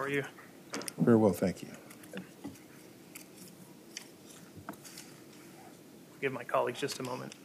are you? Very well, thank you. Give my colleagues just a moment.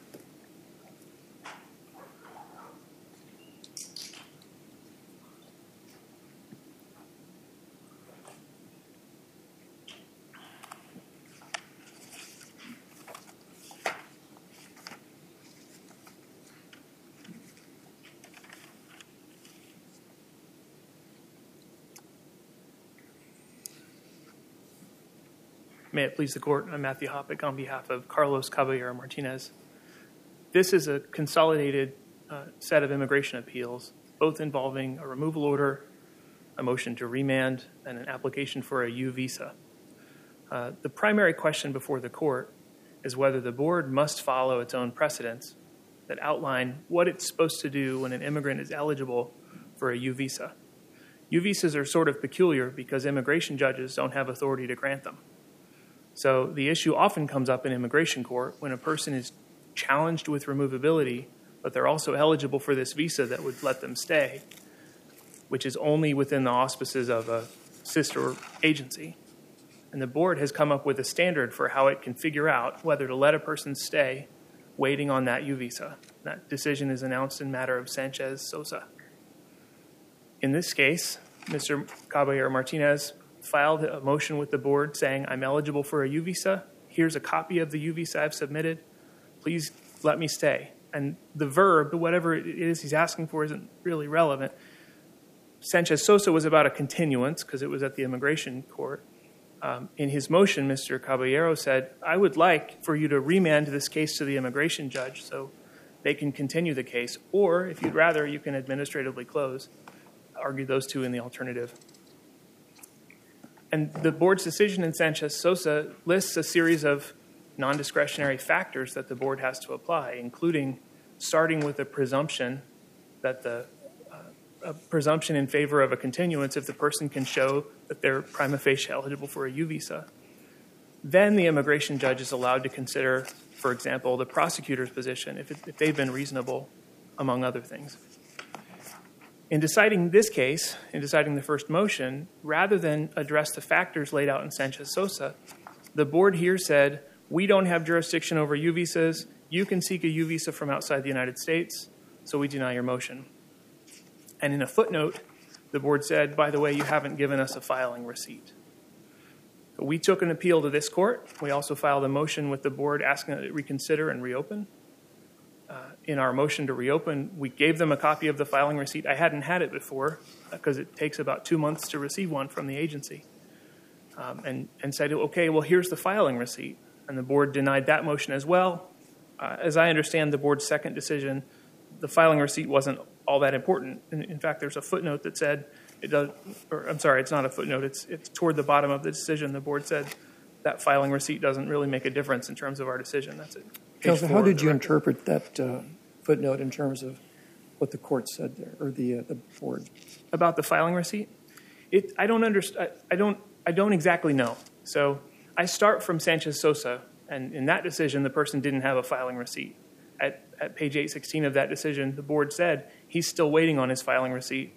May it please the Court, I'm Matthew Hoppick on behalf of Carlos Caballero-Martinez. This is a consolidated set of immigration appeals, both involving a removal order, a motion to remand, and an application for a U visa. The primary question before the Court is whether the Board must follow its own precedents that outline what it's supposed to do when an immigrant is eligible for a U visa. U visas are sort of peculiar because immigration judges don't have authority to grant them. So the issue often comes up in immigration court when a person is challenged with removability, but they're also eligible for this visa that would let them stay, which is only within the auspices of a sister agency. And the Board has come up with a standard for how it can figure out whether to let a person stay waiting on that U visa. That decision is announced in matter of Sanchez-Sosa. In this case, Mr. Caballero-Martinez filed a motion with the Board saying, I'm eligible for a U visa. Here's a copy of the U visa I've submitted. Please let me stay. And the verb, whatever it is he's asking for, isn't really relevant. Sanchez-Sosa was about a continuance because it was at the immigration court. In his motion, Mr. Caballero said, I would like for you to remand this case to the immigration judge so they can continue the case. Or, if you'd rather, you can administratively close. Argue those two in the alternative. And the Board's decision in Sanchez-Sosa lists a series of non-discretionary factors that the Board has to apply, including starting with a presumption that a presumption in favor of a continuance if the person can show that they're prima facie eligible for a U visa. Then the immigration judge is allowed to consider, for example, the prosecutor's position, if they've been reasonable, among other things. In deciding this case, in deciding the first motion, rather than address the factors laid out in Sanchez-Sosa, the Board here said, we don't have jurisdiction over U visas. You can seek a U visa from outside the United States, so we deny your motion. And in a footnote, the Board said, by the way, you haven't given us a filing receipt. So we took an appeal to this court. We also filed a motion with the Board asking that it reconsider and reopen. In our motion to reopen, we gave them a copy of the filing receipt. I hadn't had it before because it takes about 2 months to receive one from the agency. And said, okay, well, here's the filing receipt. And the Board denied that motion as well. As I understand the Board's second decision, the filing receipt wasn't all that important. In fact, there's a footnote that said, it's not a footnote, it's toward the bottom of the decision. The Board said that filing receipt doesn't really make a difference in terms of our decision. That's it. Counsel, how did you interpret that footnote in terms of what the court said there, or the Board? About the filing receipt? I don't exactly know. So I start from Sanchez-Sosa, and in that decision, the person didn't have a filing receipt. At page 816 of that decision, the Board said he's still waiting on his filing receipt.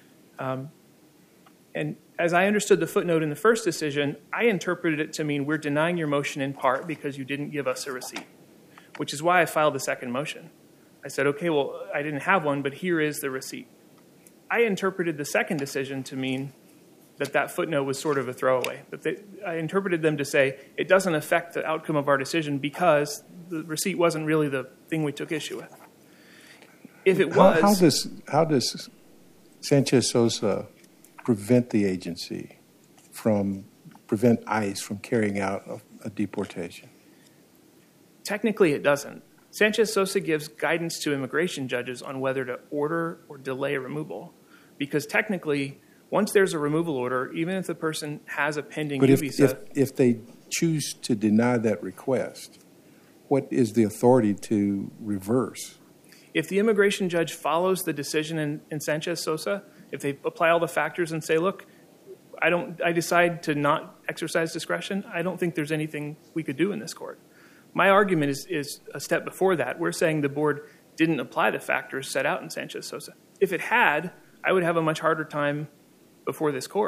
And as I understood the footnote in the first decision, I interpreted it to mean we're denying your motion in part because you didn't give us a receipt, which is why I filed the second motion. I said, okay, well, I didn't have one, but here is the receipt. I interpreted the second decision to mean that footnote was sort of a throwaway. I interpreted them to say it doesn't affect the outcome of our decision because the receipt wasn't really the thing we took issue with. If it was... How does Sanchez-Sosa prevent the agency prevent ICE from carrying out a deportation? Technically, it doesn't. Sanchez-Sosa gives guidance to immigration judges on whether to order or delay a removal. Because technically, once there's a removal order, even if the person has a pending U visa... But if they choose to deny that request, what is the authority to reverse? If the immigration judge follows the decision in Sanchez-Sosa, if they apply all the factors and say, look, I decide to not exercise discretion, I don't think there's anything we could do in this court. My argument is a step before that. We're saying the Board didn't apply the factors set out in Sanchez-Sosa. If it had, I would have a much harder time before this court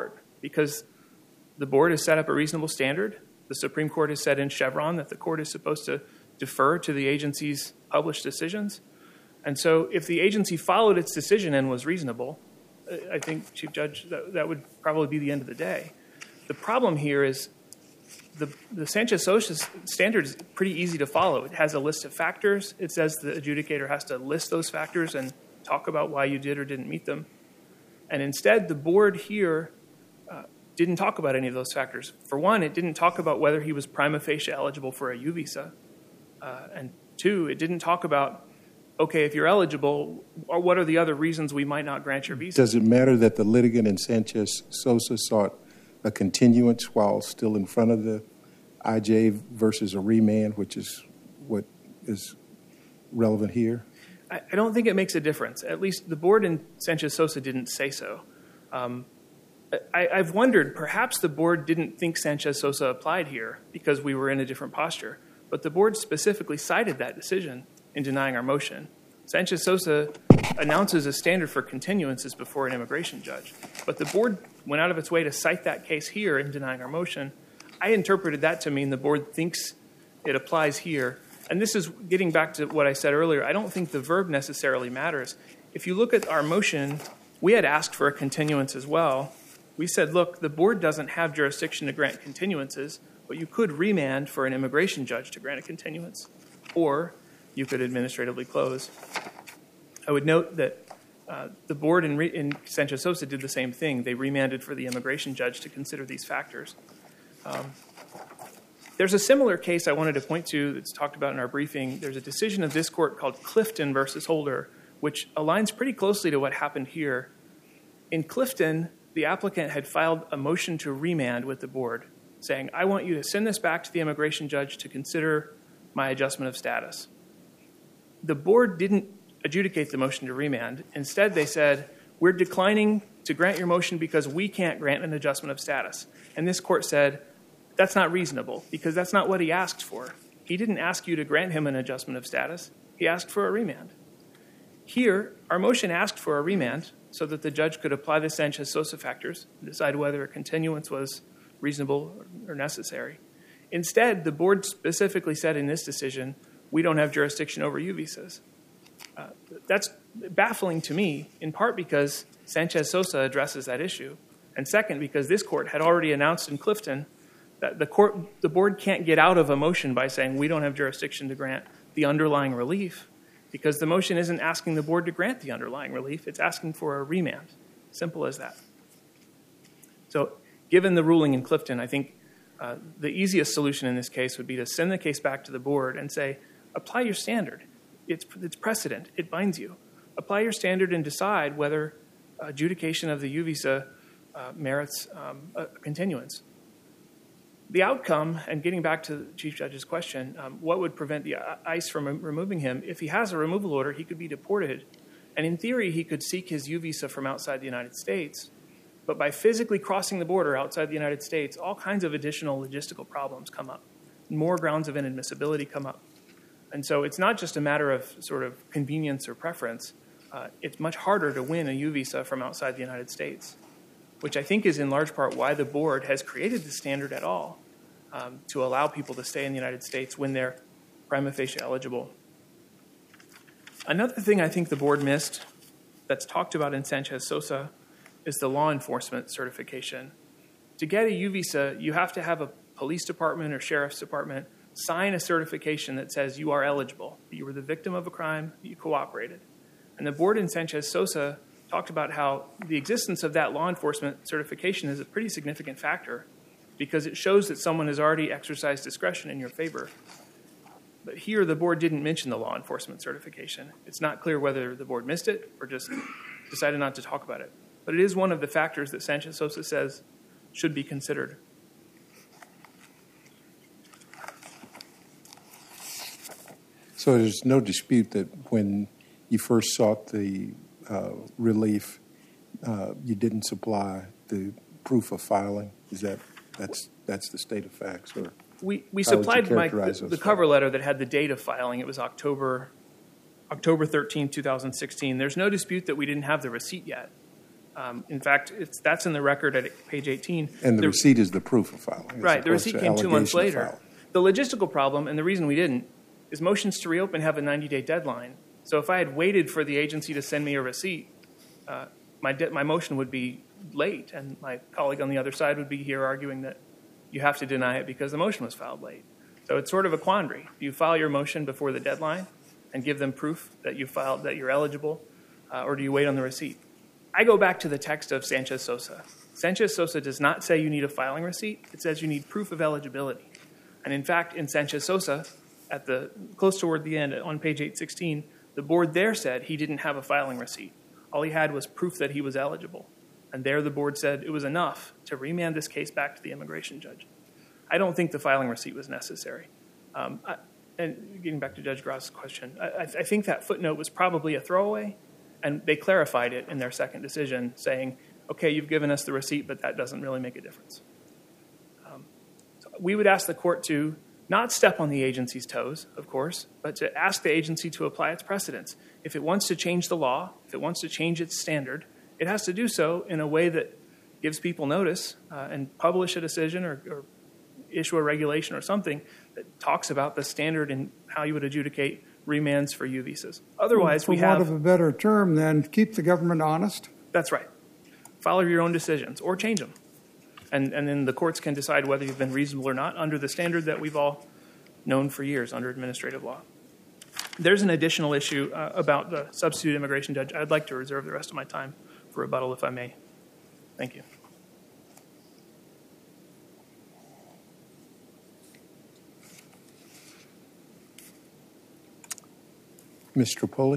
because the board has set up a reasonable standard. The Supreme Court has said in Chevron that the court is supposed to defer to the agency's published decisions. And so if the agency followed its decision and was reasonable, I think, Chief Judge, that would probably be the end of the day. The problem here is the Sanchez-Sosa standard is pretty easy to follow. It has a list of factors. It says the adjudicator has to list those factors and talk about why you did or didn't meet them. And instead, the board here didn't talk about any of those factors. For one, it didn't talk about whether he was prima facie eligible for a U visa. And two, it didn't talk about, okay, if you're eligible, or what are the other reasons we might not grant your visa? Does it matter that the litigant in Sanchez-Sosa sought a continuance while still in front of the IJ versus a remand, which is what is relevant here? I don't think it makes a difference. At least the board in Sanchez-Sosa didn't say so. I've wondered, perhaps the board didn't think Sanchez-Sosa applied here because we were in a different posture. But the board specifically cited that decision in denying our motion. Sanchez-Sosa announces a standard for continuances before an immigration judge. But the board went out of its way to cite that case here in denying our motion. I interpreted that to mean the board thinks it applies here. And this is getting back to what I said earlier. I don't think the verb necessarily matters. If you look at our motion, we had asked for a continuance as well. We said, look, the board doesn't have jurisdiction to grant continuances, but you could remand for an immigration judge to grant a continuance, or you could administratively close. I would note that the board in Sanchez-Sosa did the same thing. They remanded for the immigration judge to consider these factors. There's a similar case I wanted to point to that's talked about in our briefing. There's a decision of this court called Clifton versus Holder, which aligns pretty closely to what happened here. In Clifton, the applicant had filed a motion to remand with the board, saying, I want you to send this back to the immigration judge to consider my adjustment of status. The board didn't adjudicate the motion to remand. Instead, they said, we're declining to grant your motion because we can't grant an adjustment of status. And this court said, that's not reasonable because that's not what he asked for. He didn't ask you to grant him an adjustment of status. He asked for a remand. Here, our motion asked for a remand so that the judge could apply the Sanchez-Sosa factors and decide whether a continuance was reasonable or necessary. Instead, the board specifically said in this decision, we don't have jurisdiction over U visas. That's baffling to me, in part because Sanchez-Sosa addresses that issue, and second, because this court had already announced in Clifton that the board can't get out of a motion by saying we don't have jurisdiction to grant the underlying relief, because the motion isn't asking the board to grant the underlying relief, it's asking for a remand. Simple as that. So given the ruling in Clifton, I think the easiest solution in this case would be to send the case back to the board and say, apply your standard. It's precedent. It binds you. Apply your standard and decide whether adjudication of the U visa merits a continuance. The outcome, and getting back to the Chief Judge's question, what would prevent the ICE from removing him? If he has a removal order, he could be deported. And in theory, he could seek his U visa from outside the United States. But by physically crossing the border outside the United States, all kinds of additional logistical problems come up. More grounds of inadmissibility come up. And so it's not just a matter of sort of convenience or preference. It's much harder to win a U visa from outside the United States, which I think is in large part why the board has created the standard at all, to allow people to stay in the United States when they're prima facie eligible. Another thing I think the board missed that's talked about in Sanchez-Sosa is the law enforcement certification. To get a U visa, you have to have a police department or sheriff's department sign a certification that says you are eligible, that you were the victim of a crime, that you cooperated. And the board in Sanchez-Sosa talked about how the existence of that law enforcement certification is a pretty significant factor because it shows that someone has already exercised discretion in your favor. But here, the board didn't mention the law enforcement certification. It's not clear whether the board missed it or just decided not to talk about it. But it is one of the factors that Sanchez-Sosa says should be considered. So there's no dispute that when you first sought the relief, you didn't supply the proof of filing? That's the state of facts? Or we supplied the cover letter that had the date of filing. It was October 13, 2016. There's no dispute that we didn't have the receipt yet. In fact, that's in the record at page 18. And the receipt is the proof of filing. Right, the receipt came 2 months allegation of later. filing. The logistical problem, and the reason we didn't, is motions to reopen have a 90-day deadline. So if I had waited for the agency to send me a receipt, my motion would be late, and my colleague on the other side would be here arguing that you have to deny it because the motion was filed late. So it's sort of a quandary. Do you file your motion before the deadline and give them proof that you filed, that you're eligible, or do you wait on the receipt? I go back to the text of Sanchez-Sosa. Sanchez-Sosa does not say you need a filing receipt. It says you need proof of eligibility. And in fact, in Sanchez-Sosa, close toward the end, on page 816, the board there said he didn't have a filing receipt. All he had was proof that he was eligible. And there the board said it was enough to remand this case back to the immigration judge. I don't think the filing receipt was necessary. And getting back to Judge Gross's question, I think that footnote was probably a throwaway, and they clarified it in their second decision, saying, okay, you've given us the receipt, but that doesn't really make a difference. So we would ask the court to not step on the agency's toes, of course, but to ask the agency to apply its precedents. If it wants to change the law, if it wants to change its standard, it has to do so in a way that gives people notice and publish a decision or issue a regulation or something that talks about the standard and how you would adjudicate remands for U visas. Otherwise, we have... For want of a better term, then, keep the government honest? That's right. Follow your own decisions or change them. And then the courts can decide whether you've been reasonable or not under the standard that we've all known for years under administrative law. There's an additional issue about the substitute immigration judge. I'd like to reserve the rest of my time for rebuttal, if I may. Thank you. Ms. Tripoli.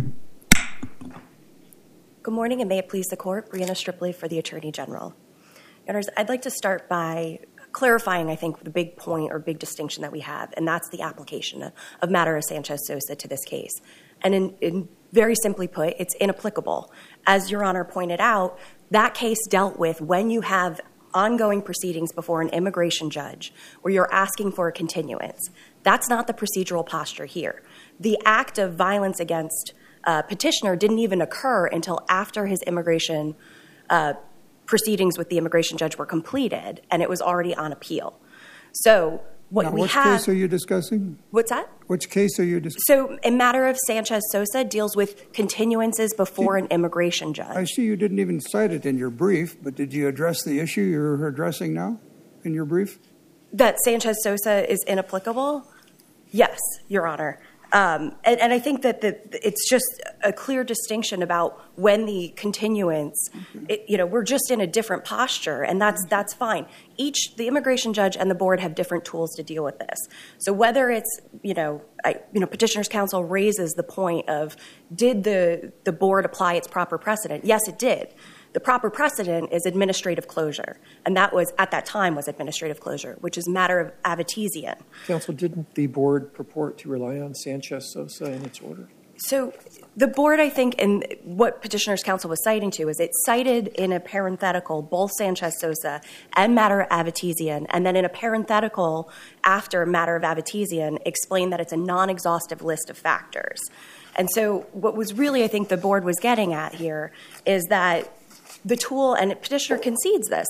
Good morning, and may it please the Court. Brianna Stripley for the Attorney General. Your Honors, I'd like to start by clarifying, I think, the big point or big distinction that we have, and that's the application of matter of Sanchez-Sosa to this case. And in very simply put, it's inapplicable. As Your Honor pointed out, that case dealt with when you have ongoing proceedings before an immigration judge where you're asking for a continuance. That's not the procedural posture here. The act of violence against petitioner didn't even occur until after his immigration proceedings with the immigration judge were completed, and it was already on appeal. So Which case are you discussing? What's that? Which case are you discussing? So a matter of Sanchez-Sosa deals with continuances before an immigration judge. I see you didn't even cite it in your brief, but did you address the issue you're addressing now in your brief? That Sanchez-Sosa is inapplicable? Yes, Your Honor. And I think that it's just a clear distinction about when the continuance, we're just in a different posture, and that's fine. The immigration judge and the board have different tools to deal with this. So whether it's, Petitioner's Counsel raises the point of, did the board apply its proper precedent? Yes, it did. The proper precedent is administrative closure, and that was, at that time, was administrative closure, which is matter of Avitesian. Counsel, didn't the board purport to rely on Sanchez-Sosa in its order? So the board, I think, and what Petitioner's Counsel was citing to, is it cited in a parenthetical both Sanchez-Sosa and matter of Avitesian, and then in a parenthetical after matter of Avitesian explained that it's a non-exhaustive list of factors. And so what was really, I think, the board was getting at here is that the tool, and Petitioner concedes this,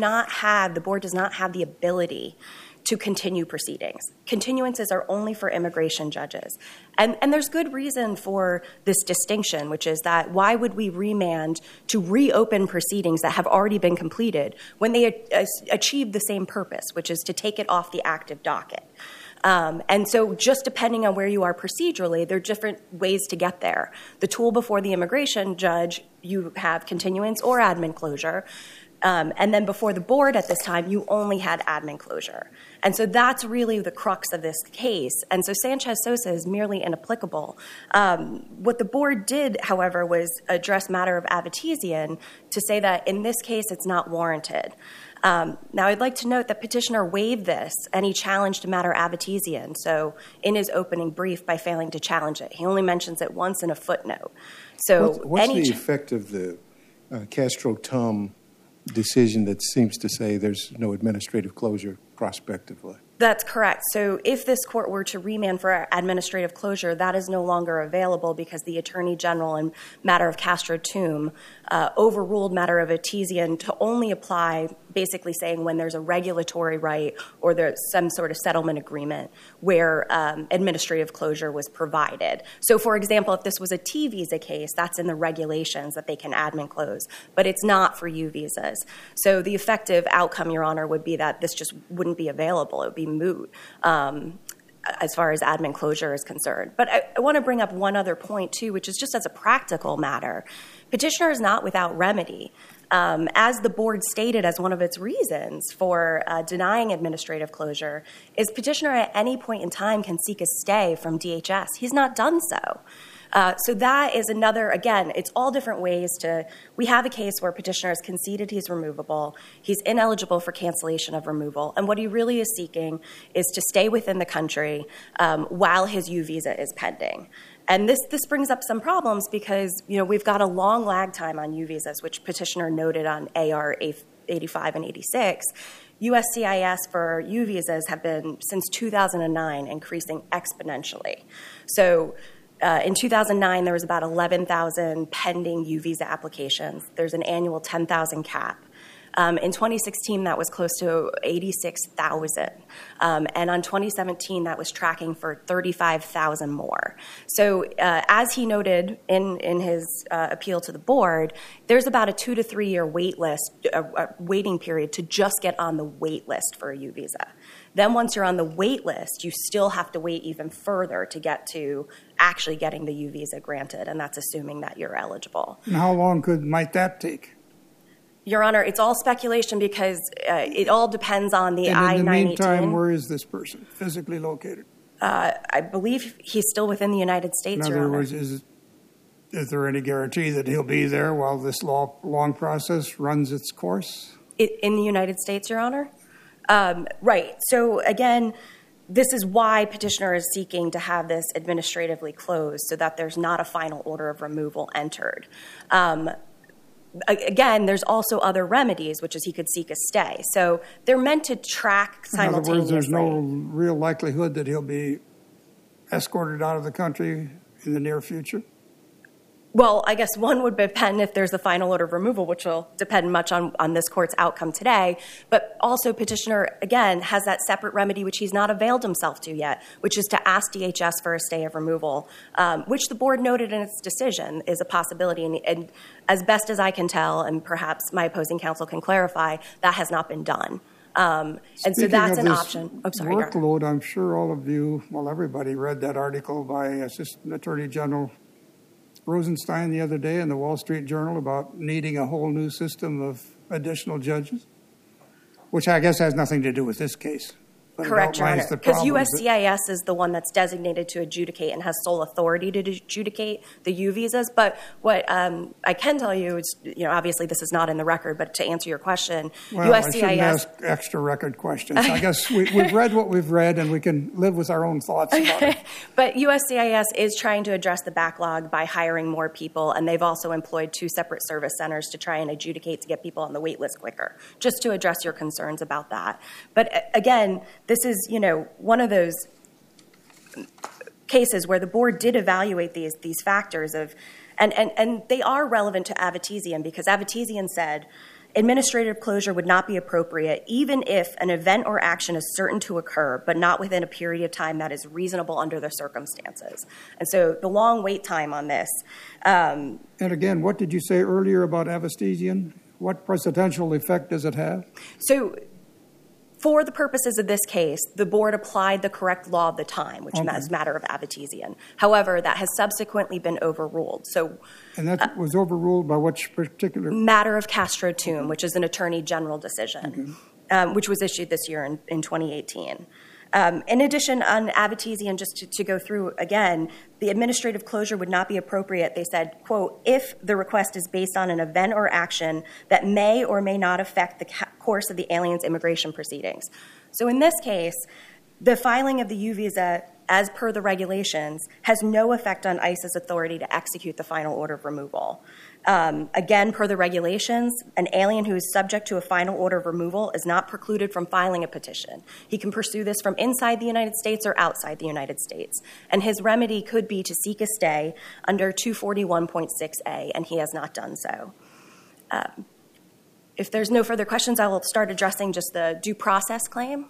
the board does not have the ability to continue proceedings. Continuances are only for immigration judges. And there's good reason for this distinction, which is that why would we remand to reopen proceedings that have already been completed when they achieve the same purpose, which is to take it off the active docket? And so just depending on where you are procedurally, there are different ways to get there. The tool before the immigration judge, you have continuance or admin closure. And then before the board at this time, you only had admin closure. And so that's really the crux of this case. And so Sanchez-Sosa is merely inapplicable. What the board did, however, was address matter of Avitesian to say that in this case, it's not warranted. Now, I'd like to note that Petitioner waived this, and he challenged matter Avitesian, so in his opening brief by failing to challenge it. He only mentions it once in a footnote. So what's the effect of the Castro-Tum decision that seems to say there's no administrative closure prospectively? That's correct. So if this court were to remand for administrative closure, that is no longer available because the Attorney General in matter of Castro-Tum overruled matter of Avetizian to only apply, basically saying when there's a regulatory right or there's some sort of settlement agreement where administrative closure was provided. So, for example, if this was a T visa case, that's in the regulations that they can admin close, but it's not for U visas. So the effective outcome, Your Honor, would be that this just wouldn't be available. It would be moot as far as admin closure is concerned. But I want to bring up one other point, too, which is just as a practical matter. Petitioner is not without remedy. As the board stated as one of its reasons for denying administrative closure, is petitioner at any point in time can seek a stay from DHS. He's not done so. So that is another, again, it's all different ways to, we have a case where petitioner has conceded he's removable, he's ineligible for cancellation of removal, and what he really is seeking is to stay within the country while his U visa is pending. And this brings up some problems because, we've got a long lag time on U visas, which petitioner noted on AR 85 and 86. USCIS for U visas have been, since 2009, increasing exponentially. So in 2009, there was about 11,000 pending U visa applications. There's an annual 10,000 cap. In 2016, that was close to 86,000. And on 2017, that was tracking for 35,000 more. So as he noted in his appeal to the board, there's about a 2 to 3 year waiting period to just get on the wait list for a U visa. Then once you're on the wait list, you still have to wait even further to get to actually getting the U visa granted, and that's assuming that you're eligible. And how long might that take? Your Honor, it's all speculation because it all depends on the I-918. And in the meantime, where is this person physically located? I believe he's still within the United States, Your Honor. In other words, is there any guarantee that he'll be there while this long process runs its course? In the United States, Your Honor? Right. So, again, this is why petitioner is seeking to have this administratively closed so that there's not a final order of removal entered. Again, there's also other remedies, which is he could seek a stay. So they're meant to track simultaneously. In other words, there's no real likelihood that he'll be escorted out of the country in the near future? Well, I guess one would depend if there's a final order of removal, which will depend much on this court's outcome today. But also petitioner, again, has that separate remedy, which he's not availed himself to yet, which is to ask DHS for a stay of removal, which the board noted in its decision is a possibility. And as best as I can tell, and perhaps my opposing counsel can clarify, that has not been done. And so that's an option. I'm sorry, workload, I'm sure all of you, well, everybody read that article by Assistant Attorney General Rosenstein the other day in the Wall Street Journal about needing a whole new system of additional judges, which I guess has nothing to do with this case. Correct, Your Honor, because USCIS is the one that's designated to adjudicate and has sole authority to adjudicate the U visas. But what I can tell you is, obviously this is not in the record, but to answer your question, well, I shouldn't ask extra record questions. I guess we've read what we've read, and we can live with our own thoughts about it. But USCIS is trying to address the backlog by hiring more people, and they've also employed 2 separate service centers to try and adjudicate to get people on the wait list quicker, just to address your concerns about that. But again, this is, one of those cases where the board did evaluate these factors and they are relevant to Avetizian because Avetizian said administrative closure would not be appropriate even if an event or action is certain to occur, but not within a period of time that is reasonable under the circumstances. And so the long wait time on this. And again, what did you say earlier about Avetizian? What precedential effect does it have? So for the purposes of this case, the board applied the correct law of the time, which is matter of Avetizian. However, that has subsequently been overruled. And that was overruled by which particular? Matter of Castro-Tum, which is an attorney general decision, which was issued this year in 2018. In addition, on Avetizian, just to go through again, the administrative closure would not be appropriate. They said, quote, if the request is based on an event or action that may or may not affect the course of the alien's immigration proceedings. So in this case, the filing of the U visa, as per the regulations, has no effect on ICE's authority to execute the final order of removal. Again, per the regulations, an alien who is subject to a final order of removal is not precluded from filing a petition. He can pursue this from inside the United States or outside the United States. And his remedy could be to seek a stay under 241.6a, and he has not done so. If there's no further questions, I will start addressing just the due process claim.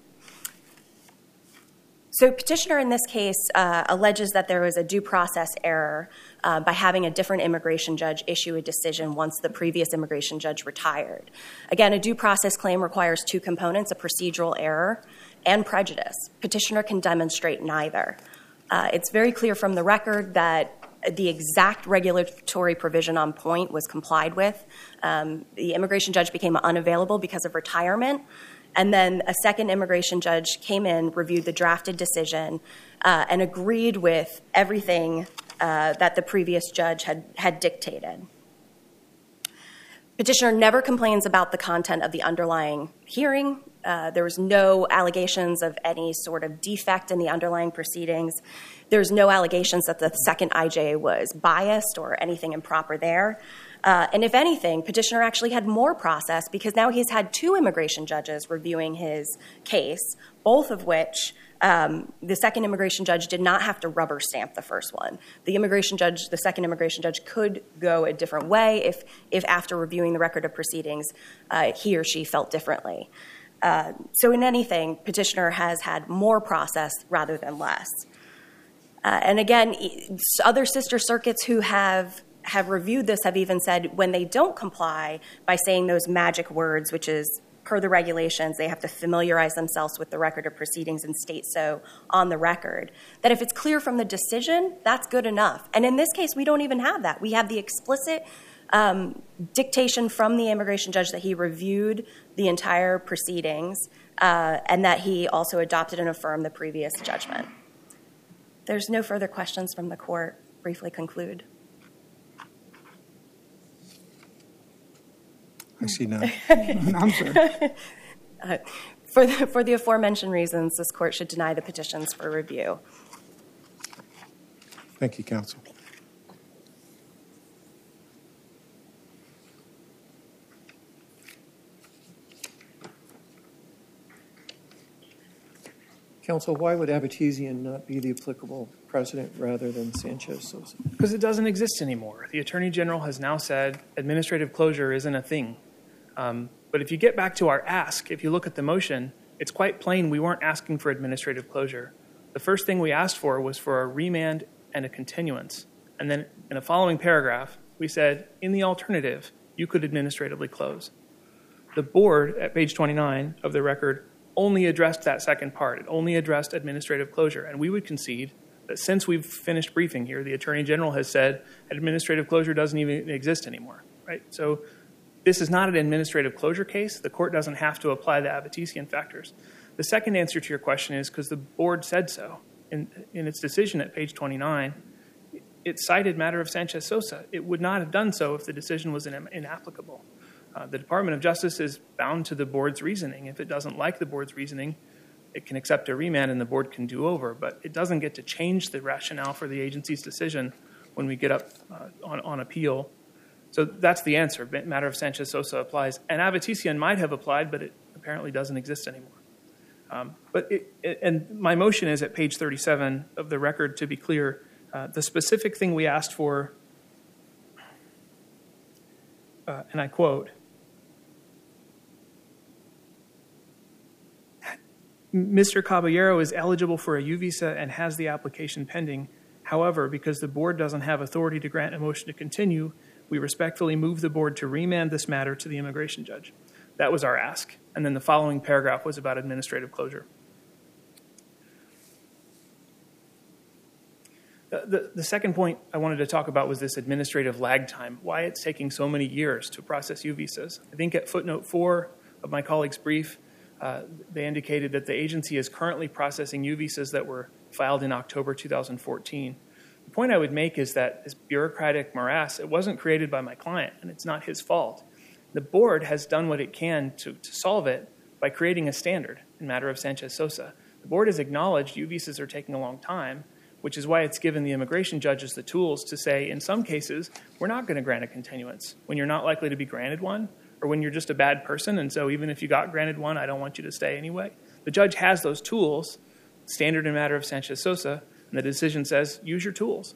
So petitioner in this case alleges that there was a due process error by having a different immigration judge issue a decision once the previous immigration judge retired. Again, a due process claim requires two components, a procedural error and prejudice. Petitioner can demonstrate neither. It's very clear from the record that the exact regulatory provision on point was complied with. The immigration judge became unavailable because of retirement. And then a second immigration judge came in, reviewed the drafted decision, and agreed with everything that the previous judge had dictated. Petitioner never complains about the content of the underlying hearing. There was no allegations of any sort of defect in the underlying proceedings. There's no allegations that the second IJ was biased or anything improper there. And if anything, petitioner actually had more process because now he's had two immigration judges reviewing his case, both of which the second immigration judge did not have to rubber stamp the first one. The second immigration judge could go a different way if after reviewing the record of proceedings, he or she felt differently. So in anything, petitioner has had more process rather than less. And again, other sister circuits who have reviewed this have even said when they don't comply by saying those magic words, which is per the regulations, they have to familiarize themselves with the record of proceedings and state so on the record, that if it's clear from the decision, that's good enough. And in this case, we don't even have that. We have the explicit dictation from the immigration judge that he reviewed the entire proceedings and that he also adopted and affirmed the previous judgment. There's no further questions from the court. Briefly conclude. I see none. I'm sorry. For the aforementioned reasons, this court should deny the petitions for review. Thank you, counsel. Counsel, why would Abitizian not be the applicable precedent rather than Sanchez-Sosa? Because it doesn't exist anymore. The Attorney General has now said administrative closure isn't a thing. But if you get back to our ask, if you look at the motion, it's quite plain we weren't asking for administrative closure. The first thing we asked for was for a remand and a continuance. And then in a following paragraph, we said, in the alternative, you could administratively close. The board, at page 29 of the record, only addressed that second part. It only addressed administrative closure. And we would concede that since we've finished briefing here, the Attorney General has said administrative closure doesn't even exist anymore, right? So this is not an administrative closure case. The court doesn't have to apply the Abitizian factors. The second answer to your question is because the board said so. In its decision at page 29, it cited matter of Sanchez-Sosa. It would not have done so if the decision was inapplicable. The Department of Justice is bound to the board's reasoning. If it doesn't like the board's reasoning, it can accept a remand and the board can do over. But it doesn't get to change the rationale for the agency's decision when we get up on appeal. So that's the answer. Matter of Sanchez-Sosa applies. And Abitizian might have applied, but it apparently doesn't exist anymore. And my motion is at page 37 of the record, to be clear. The specific thing we asked for, and I quote, Mr. Caballero is eligible for a U visa and has the application pending. However, because the board doesn't have authority to grant a motion to continue, we respectfully move the board to remand this matter to the immigration judge. That was our ask. And then the following paragraph was about administrative closure. The second point I wanted to talk about was this administrative lag time, why it's taking so many years to process U visas. I think at footnote 4 of my colleague's brief, they indicated that the agency is currently processing U visas that were filed in October 2014. The point I would make is that this bureaucratic morass, it wasn't created by my client, and it's not his fault. The board has done what it can to solve it by creating a standard in matter of Sanchez-Sosa. The board has acknowledged U visas are taking a long time, which is why it's given the immigration judges the tools to say, in some cases, we're not going to grant a continuance when you're not likely to be granted one, or when you're just a bad person, and so even if you got granted one, I don't want you to stay anyway. The judge has those tools, standard in matter of Sanchez-Sosa, and the decision says, use your tools.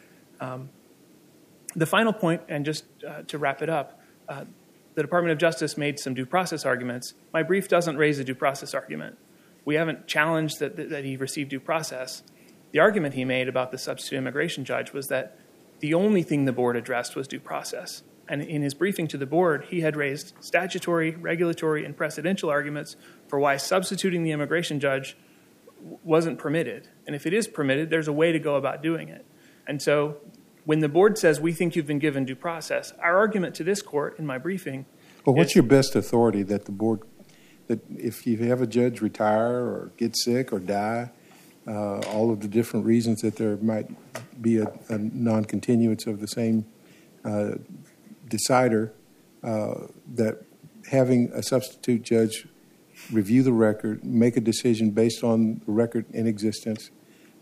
The final point, and just to wrap it up, the Department of Justice made some due process arguments. My brief doesn't raise a due process argument. We haven't challenged that he received due process. The argument he made about the substitute immigration judge was that the only thing the board addressed was due process. And in his briefing to the board, he had raised statutory, regulatory, and precedential arguments for why substituting the immigration judge wasn't permitted. And if it is permitted, there's a way to go about doing it. And so when the board says, we think you've been given due process, our argument to this court in my briefing Well, what's your best authority that the board, that if you have a judge retire or get sick or die, all of the different reasons that there might be a non-continuance of the same decider, that having a substitute judge review the record, make a decision based on the record in existence,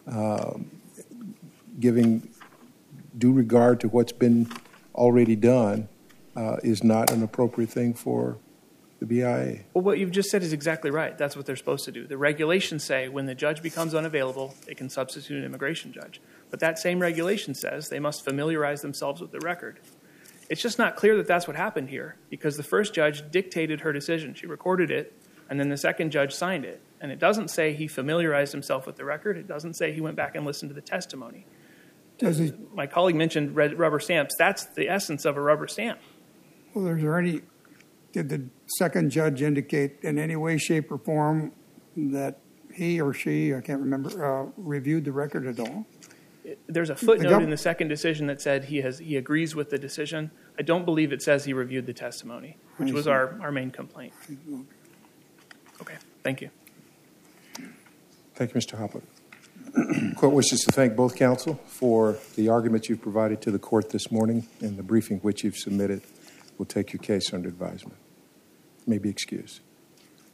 giving due regard to what's been already done, is not an appropriate thing for the BIA. Well, what you've just said is exactly right. That's what they're supposed to do. The regulations say when the judge becomes unavailable, they can substitute an immigration judge. But that same regulation says they must familiarize themselves with the record. It's just not clear that that's what happened here, because the first judge dictated her decision. She recorded it, and then the second judge signed it. And it doesn't say he familiarized himself with the record. It doesn't say he went back and listened to the testimony. My colleague mentioned rubber stamps. That's the essence of a rubber stamp. Well, did the second judge indicate in any way, shape, or form that he or she, I can't remember, reviewed the record at all? There's a footnote in the second decision that said he agrees with the decision. I don't believe it says he reviewed the testimony, which was our main complaint. Okay, thank you. Thank you, Mr. Hopper. The court wishes to thank both counsel for the argument you've provided to the court this morning and the briefing which you've submitted. We'll take your case under advisement. You may be excused.